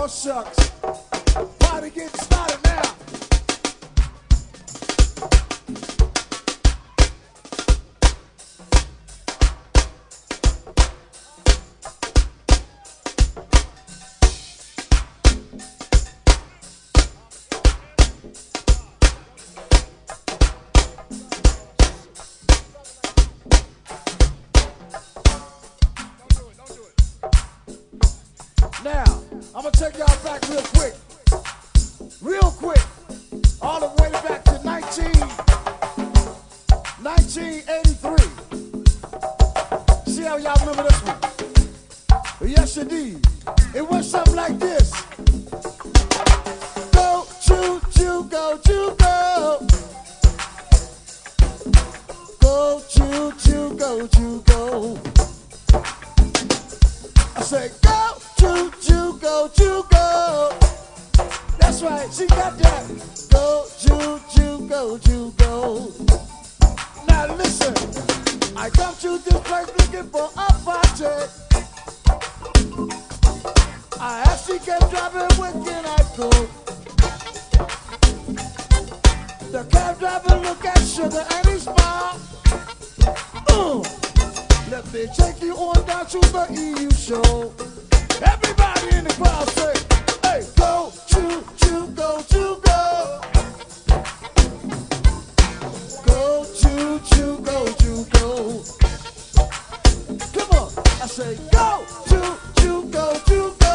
shucks. Party getting started now. Now, I'm gonna take y'all back real quick. Real quick. All the way back to 1983. See how y'all remember this one? Yes, indeed. It went something like this. Go, choo, choo, go, choo, go. Go, choo, choo, go, choo, go. I say, go, choo, choo, go, choo, go. That's right, she got that. Go, choo, choo, go, choo, go. Now listen, I come to this place looking for a party. I asked she kept driving, where can I go? The cab driver look at Sugar and he smiled. Let me take you on down to the EU show. Everybody in the crowd say, hey, go, choo, choo, go, choo, go. Go, choo, choo, go, choo, go. Come on, I say, go, choo, choo, go, choo, go.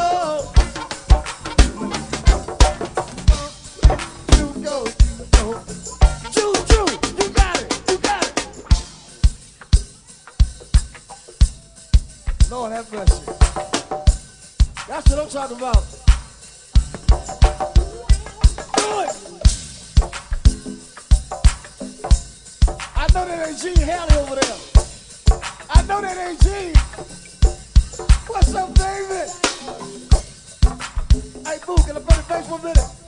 Choo, go, choo, go. Choo, choo, you got it, you got it. Lord have mercy. That's what I'm talking about. Do it! I know that ain't Gene Haley over there. I know that ain't Gene. What's up, David? Hey, Boo, can I play the bass for a minute?